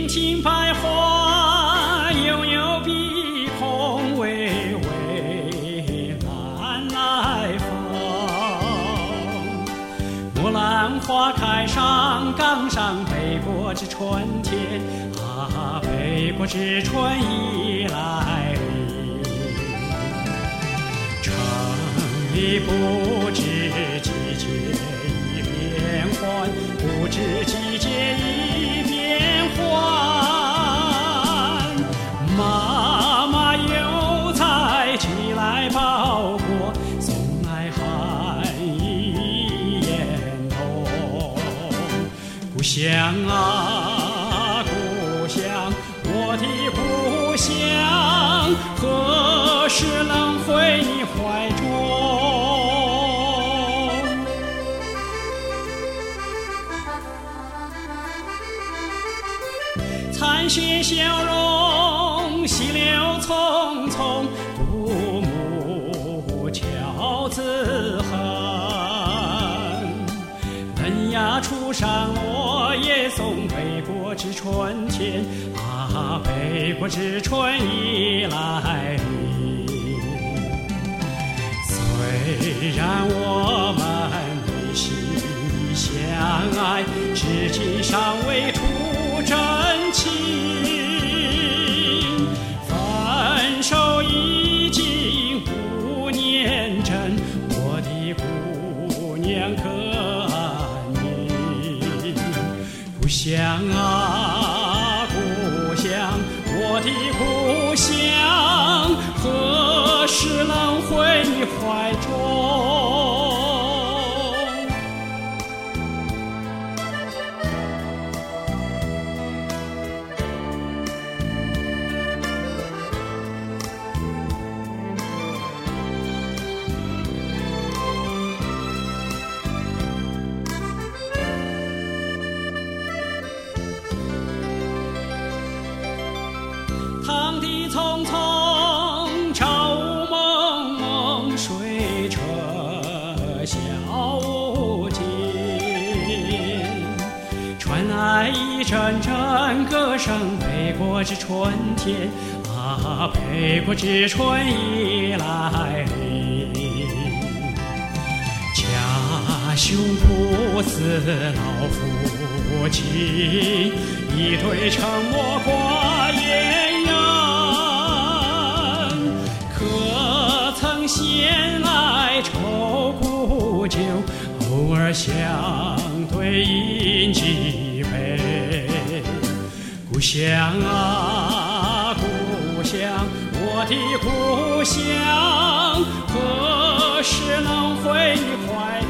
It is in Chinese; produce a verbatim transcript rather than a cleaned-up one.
青百花，悠悠碧空，巍巍蓝来风。木兰花开上岗上，北国之春天啊，北国之春已来临。城里不知季节已变换，不知季节已变换。妈妈又在寄来包裹，送来寒意严冬。故乡啊故乡，我的故乡，何时能回你怀中？残雪消融，溪流匆匆，独木桥自横。嫩芽初上，落叶松，北国之春天啊，北国之春已来临。虽然我们内心已相爱，至今尚未吐真情。分手已经五年整，我的姑娘可安宁？故乡啊故乡，我的故乡，何时能回你怀中？堂弟匆匆，朝雾蒙蒙，水车小无尽。传来一阵阵歌声，北国之春天啊，北国之春已来临。家兄不似老父亲，一对沉默寡言。可曾闲来愁苦酒，偶尔相对饮几杯。故乡啊故乡，我的故乡，何时能回你怀